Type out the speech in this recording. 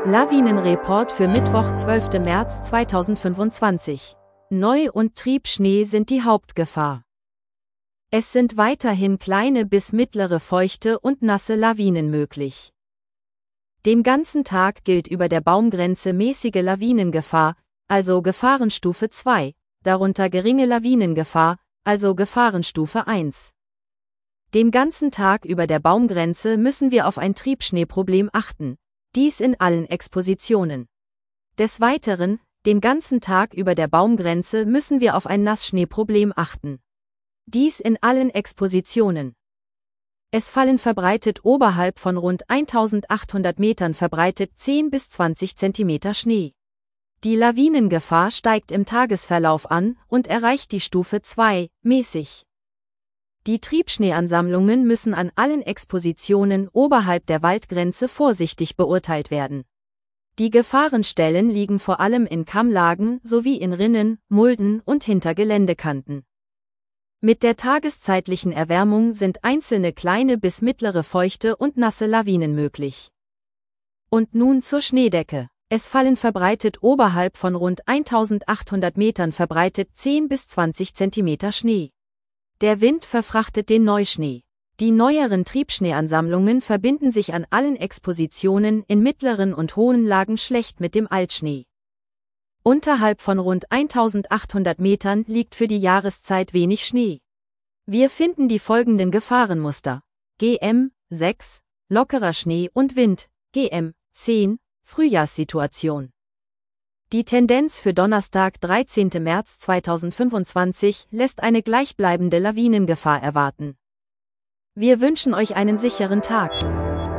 Lawinenreport für Mittwoch, 12. März 2025. Neu- und Triebschnee sind die Hauptgefahr. Es sind weiterhin kleine bis mittlere feuchte und nasse Lawinen möglich. Den ganzen Tag gilt über der Baumgrenze mäßige Lawinengefahr, also Gefahrenstufe 2, darunter geringe Lawinengefahr, also Gefahrenstufe 1. Den ganzen Tag über der Baumgrenze müssen wir auf ein Triebschneeproblem achten, dies in allen Expositionen. Des Weiteren, den ganzen Tag über der Baumgrenze müssen wir auf ein Nassschneeproblem achten. Dies in allen Expositionen. Es fallen verbreitet oberhalb von rund 1800 Metern verbreitet 10 bis 20 Zentimeter Schnee. Die Lawinengefahr steigt im Tagesverlauf an und erreicht die Stufe 2, mäßig. Die Triebschneeansammlungen müssen an allen Expositionen oberhalb der Waldgrenze vorsichtig beurteilt werden. Die Gefahrenstellen liegen vor allem in Kammlagen sowie in Rinnen, Mulden und hinter Geländekanten. Mit der tageszeitlichen Erwärmung sind einzelne kleine bis mittlere feuchte und nasse Lawinen möglich. Und nun zur Schneedecke. Es fallen verbreitet oberhalb von rund 1800 Metern verbreitet 10 bis 20 Zentimeter Schnee. Der Wind verfrachtet den Neuschnee. Die neueren Triebschneeansammlungen verbinden sich an allen Expositionen in mittleren und hohen Lagen schlecht mit dem Altschnee. Unterhalb von rund 1800 Metern liegt für die Jahreszeit wenig Schnee. Wir finden die folgenden Gefahrenmuster: GM 6, lockerer Schnee und Wind, GM 10, Frühjahrssituation. Die Tendenz für Donnerstag, 13. März 2025, lässt eine gleichbleibende Lawinengefahr erwarten. Wir wünschen euch einen sicheren Tag.